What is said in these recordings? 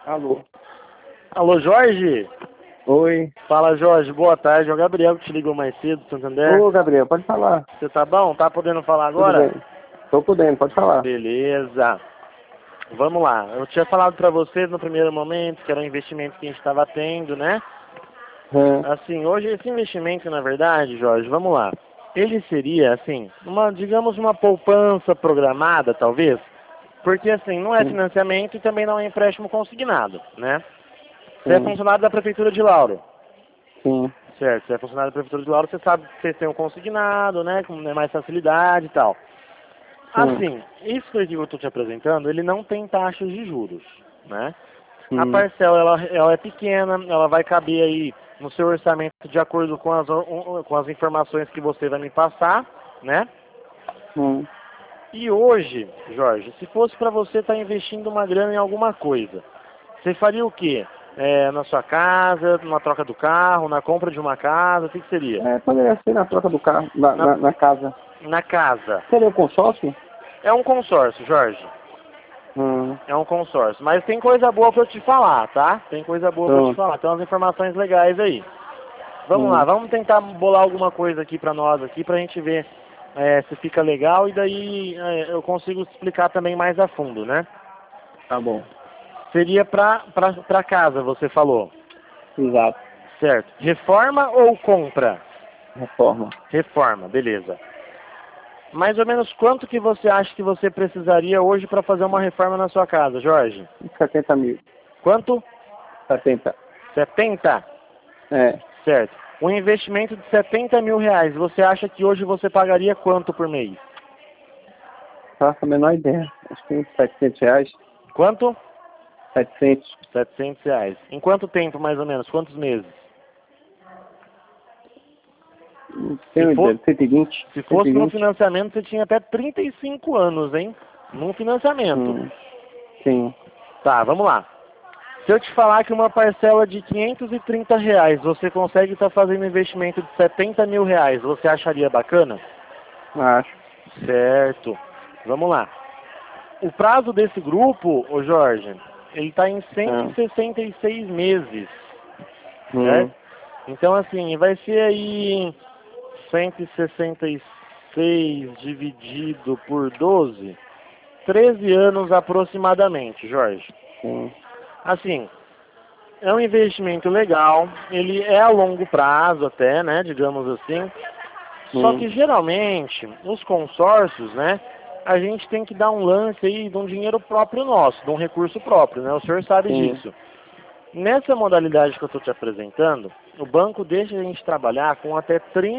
Alô. Alô, Jorge? Oi. Fala, Jorge. Boa tarde. É o Gabriel que te ligou mais cedo, Santander. Ô, Gabriel, pode falar. Você tá bom? Tá podendo falar Tudo agora? bem. Tô podendo, pode falar. Beleza. Vamos lá. Eu tinha falado pra você no primeiro momento que era um investimento que a gente estava tendo, né? Assim, hoje esse investimento, na verdade, Jorge, vamos lá. Ele seria, assim, digamos, uma poupança programada, talvez. Porque, assim, não é Sim. financiamento e também não é empréstimo consignado, né? Você é Sim. funcionário da Prefeitura de Lauro. Sim. Certo, você é funcionário da Prefeitura de Lauro, você sabe que vocês têm um consignado, né, com mais facilidade e tal. Sim. Assim, isso que eu estou te apresentando, ele não tem taxas de juros, né? A Sim. parcela, ela é pequena, ela vai caber aí no seu orçamento de acordo com as informações que você vai me passar, né? Sim. E hoje, Jorge, se fosse para você estar investindo uma grana em alguma coisa, você faria o quê? Na sua casa, numa troca do carro, na compra de uma casa, o que seria? Poderia ser na troca do carro, Na, na casa. na casa. Seria um consórcio? É um consórcio, Jorge. Hum. É um consórcio. Mas tem coisa boa pra eu te falar, tá? Tem coisa boa pra eu te Pronto. falar. Tem umas informações legais aí. Vamos lá, vamos tentar bolar alguma coisa aqui pra nós aqui, pra gente ver se fica legal e daí eu consigo explicar também mais a fundo, né? Tá bom. Seria pra casa, você falou. Exato. Certo. Reforma ou compra? Reforma. Reforma, beleza. Mais ou menos quanto que você acha que você precisaria hoje para fazer uma reforma na sua casa, Jorge? 70 mil. Quanto? 70. 70? É. Certo. Um investimento de 70 mil reais, você acha que hoje você pagaria quanto por mês? Faço a menor ideia. Acho que uns 700 reais. Quanto? 700. 700 reais. Em quanto tempo, mais ou menos? Quantos meses? Não tenho ideia. 120. Se fosse num 120. financiamento, você tinha até 35 anos, hein? Num financiamento. Sim. Tá, vamos lá. Se eu te falar que uma parcela de 530 reais, você consegue estar fazendo investimento de 70 mil reais, você acharia bacana? Acho. Certo. Vamos lá. O prazo desse grupo, ô Jorge, ele está em 166 meses, certo? Então, assim, vai ser aí 166 dividido por 12, 13 anos aproximadamente, Jorge. Assim, é um investimento legal, ele é a longo prazo até, né, digamos assim. Só que geralmente, os consórcios, né, a gente tem que dar um lance aí de um dinheiro próprio nosso, de um recurso próprio, né, o senhor sabe disso. Nessa modalidade que eu estou te apresentando, o banco deixa a gente trabalhar com até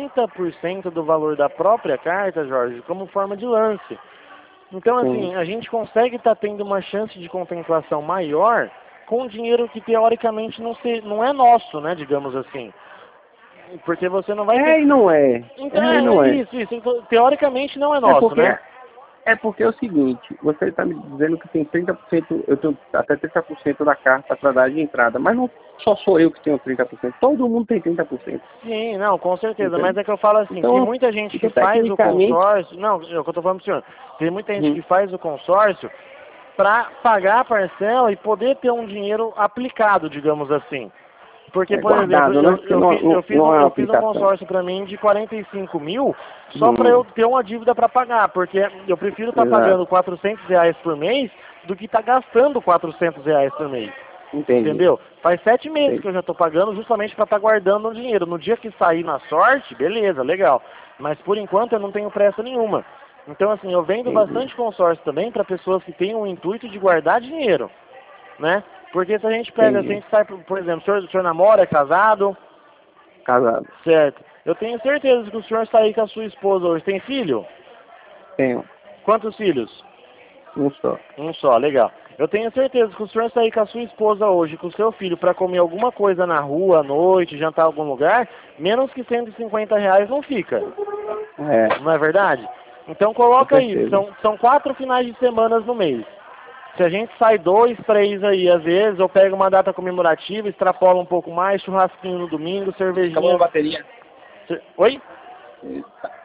30% do valor da própria carta, Jorge, como forma de lance. Então, assim, a gente consegue estar tendo uma chance de contemplação maior com dinheiro que teoricamente não é nosso, né, digamos assim. Porque você não vai ter... E não é. Então, E não é. isso. Teoricamente não é nosso, né? É porque é o seguinte, você está me dizendo que tem 30%, eu tenho até 30% da carta para dar de entrada, mas não só sou eu que tenho 30%, todo mundo tem 30%. Sim, não, com certeza, Entendeu? mas é que eu falo assim, Então, tem muita gente que faz o consórcio, não, é o que eu tô falando pro senhor, tem muita gente que faz o consórcio para pagar a parcela e poder ter um dinheiro aplicado, digamos assim. Porque, por guardado, exemplo, né? eu fiz um consórcio para mim de 45 mil só para eu ter uma dívida para pagar, porque eu prefiro estar pagando 400 reais por mês do que estar gastando 400 reais por mês. Entendi. Entendeu? Faz 7 meses que eu já estou pagando justamente para estar guardando o dinheiro. No dia que sair na sorte, beleza, legal. Mas por enquanto eu não tenho pressa nenhuma. Então, assim, eu vendo bastante consórcio também para pessoas que têm o intuito de guardar dinheiro, né? Porque se a gente pega, se a gente sai, por exemplo, o senhor namora, é casado? Casado. Certo. Eu tenho certeza que o senhor está aí com a sua esposa hoje. Tem filho? Tenho. Quantos filhos? Um só. Um só, legal. Eu tenho certeza que o senhor sair com a sua esposa hoje, com o seu filho, para comer alguma coisa na rua, à noite, jantar em algum lugar, menos que 150 reais não fica. Não é verdade? Então coloca aí, são 4 finais de semana no mês. Se a gente sai 2, 3 aí, às vezes, ou pega uma data comemorativa, extrapola um pouco mais, churrasquinho no domingo, cervejinha... Acabou a bateria. Oi?